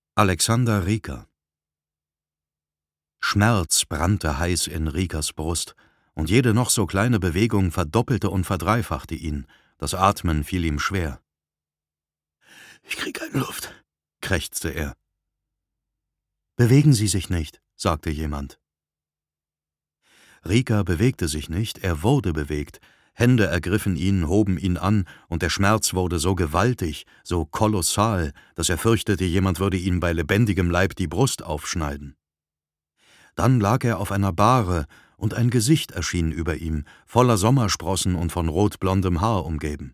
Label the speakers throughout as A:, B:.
A: Alexander Rieker. Schmerz brannte heiß in Riekers Brust, und jede noch so kleine Bewegung verdoppelte und verdreifachte ihn. Das Atmen fiel ihm schwer. »Ich krieg keine Luft«, krächzte er. »Bewegen Sie sich nicht«, sagte jemand. Rieker bewegte sich nicht, er wurde bewegt. Hände ergriffen ihn, hoben ihn an, und der Schmerz wurde so gewaltig, so kolossal, dass er fürchtete, jemand würde ihm bei lebendigem Leib die Brust aufschneiden. Dann lag er auf einer Bahre, und ein Gesicht erschien über ihm, voller Sommersprossen und von rotblondem Haar umgeben.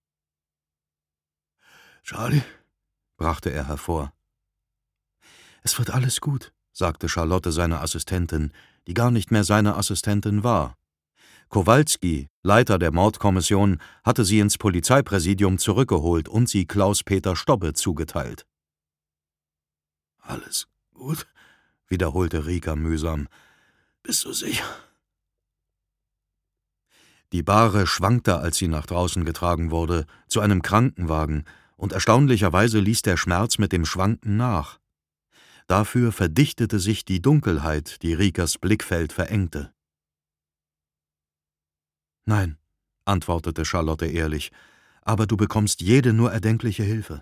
A: »Charlie«, brachte er hervor. »Es wird alles gut«, sagte Charlotte, seine Assistentin, die gar nicht mehr seine Assistentin war. Kowalski, Leiter der Mordkommission, hatte sie ins Polizeipräsidium zurückgeholt und sie Klaus-Peter Stobbe zugeteilt. »Alles gut«, wiederholte Rieker mühsam. »Bist du sicher?« Die Bahre schwankte, als sie nach draußen getragen wurde, zu einem Krankenwagen, und erstaunlicherweise ließ der Schmerz mit dem Schwanken nach. Dafür verdichtete sich die Dunkelheit, die Riekers Blickfeld verengte. »Nein«, antwortete Charlotte ehrlich, »aber du bekommst jede nur erdenkliche Hilfe.«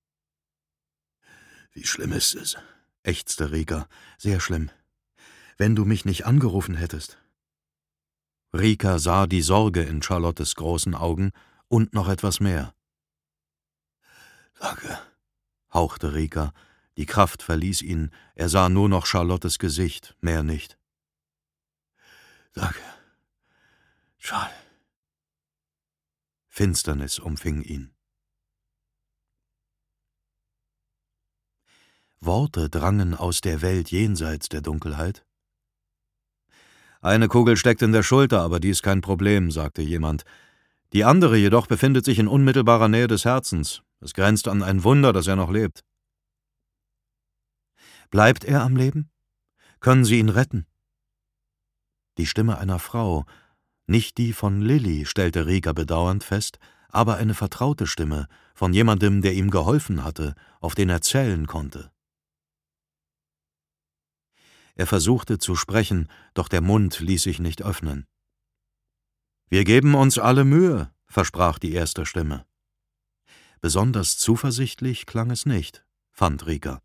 A: »Wie schlimm ist es?«, ächzte Rieker. »Sehr schlimm. Wenn du mich nicht angerufen hättest.« Rieker sah die Sorge in Charlottes großen Augen und noch etwas mehr. »Danke«, hauchte Rieker. Die Kraft verließ ihn, er sah nur noch Charlottes Gesicht, mehr nicht. »Danke, Charlie.« Finsternis umfing ihn. Worte drangen aus der Welt jenseits der Dunkelheit. »Eine Kugel steckt in der Schulter, aber die ist kein Problem«, sagte jemand. »Die andere jedoch befindet sich in unmittelbarer Nähe des Herzens. Es grenzt an ein Wunder, dass er noch lebt.« »Bleibt er am Leben? Können Sie ihn retten?« Die Stimme einer Frau, nicht die von Lilly, stellte Rieker bedauernd fest, aber eine vertraute Stimme, von jemandem, der ihm geholfen hatte, auf den er zählen konnte. Er versuchte zu sprechen, doch der Mund ließ sich nicht öffnen. »Wir geben uns alle Mühe«, versprach die erste Stimme. Besonders zuversichtlich klang es nicht, fand Rieker.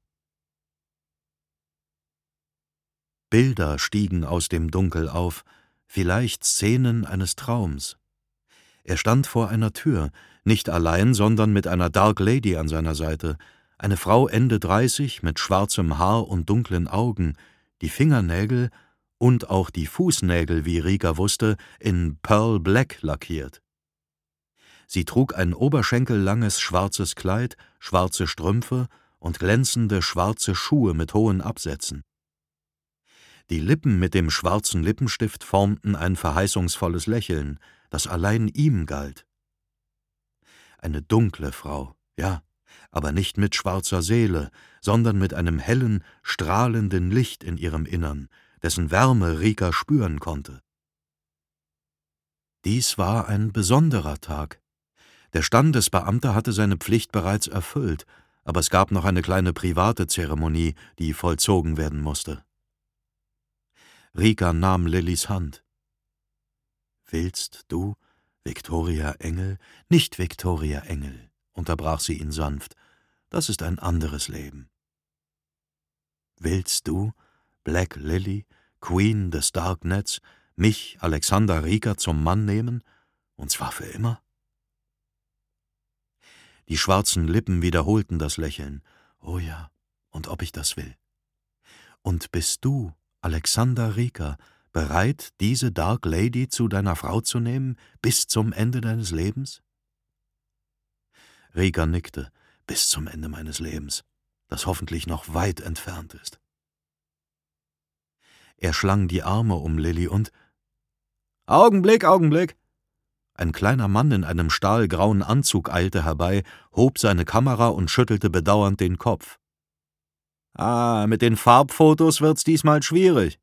A: Bilder stiegen aus dem Dunkel auf, vielleicht Szenen eines Traums. Er stand vor einer Tür, nicht allein, sondern mit einer Dark Lady an seiner Seite, eine Frau Ende 30 mit schwarzem Haar und dunklen Augen, die Fingernägel und auch die Fußnägel, wie Rieker wusste, in Pearl Black lackiert. Sie trug ein oberschenkellanges schwarzes Kleid, schwarze Strümpfe und glänzende schwarze Schuhe mit hohen Absätzen. Die Lippen mit dem schwarzen Lippenstift formten ein verheißungsvolles Lächeln, das allein ihm galt. Eine dunkle Frau, ja, aber nicht mit schwarzer Seele, sondern mit einem hellen, strahlenden Licht in ihrem Innern, dessen Wärme Rieker spüren konnte. Dies war ein besonderer Tag. Der Standesbeamte hatte seine Pflicht bereits erfüllt, aber es gab noch eine kleine private Zeremonie, die vollzogen werden musste. Rieker nahm Lillys Hand. »Willst du, Viktoria Engel?« »Nicht Viktoria Engel«, unterbrach sie ihn sanft. »Das ist ein anderes Leben.« »Willst du, Black Lily, Queen des Darknets, mich, Alexander Rieker, zum Mann nehmen, und zwar für immer?« Die schwarzen Lippen wiederholten das Lächeln. »Oh ja, und ob ich das will.« »Und bist du, Alexander Rieker, bereit, diese Dark Lady zu deiner Frau zu nehmen, bis zum Ende deines Lebens?« Rieker nickte. »Bis zum Ende meines Lebens, das hoffentlich noch weit entfernt ist.« Er schlang die Arme um Lilly und »Augenblick, Augenblick!« Ein kleiner Mann in einem stahlgrauen Anzug eilte herbei, hob seine Kamera und schüttelte bedauernd den Kopf. »Mit den Farbfotos wird's diesmal schwierig.«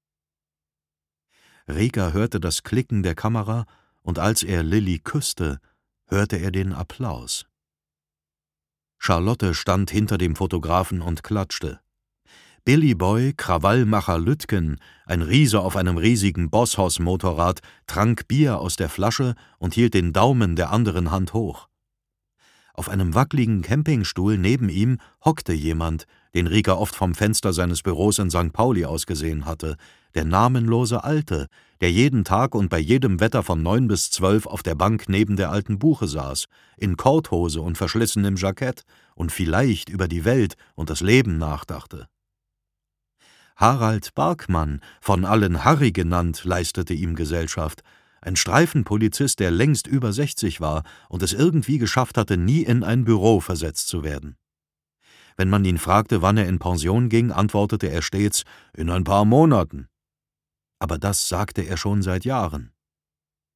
A: Rieker hörte das Klicken der Kamera, und als er Lilly küsste, hörte er den Applaus. Charlotte stand hinter dem Fotografen und klatschte. Billy Boy, Krawallmacher Lütgen, ein Riese auf einem riesigen Bosshaus-Motorrad, trank Bier aus der Flasche und hielt den Daumen der anderen Hand hoch. Auf einem wackligen Campingstuhl neben ihm hockte jemand, den Rieger oft vom Fenster seines Büros in St. Pauli aus gesehen hatte, der namenlose Alte, der jeden Tag und bei jedem Wetter von 9 bis 12 auf der Bank neben der alten Buche saß, in Korthose und verschlissenem Jackett und vielleicht über die Welt und das Leben nachdachte. Harald Barkmann, von allen Harry genannt, leistete ihm Gesellschaft, ein Streifenpolizist, der längst über 60 war und es irgendwie geschafft hatte, nie in ein Büro versetzt zu werden. Wenn man ihn fragte, wann er in Pension ging, antwortete er stets: »In ein paar Monaten.« Aber das sagte er schon seit Jahren.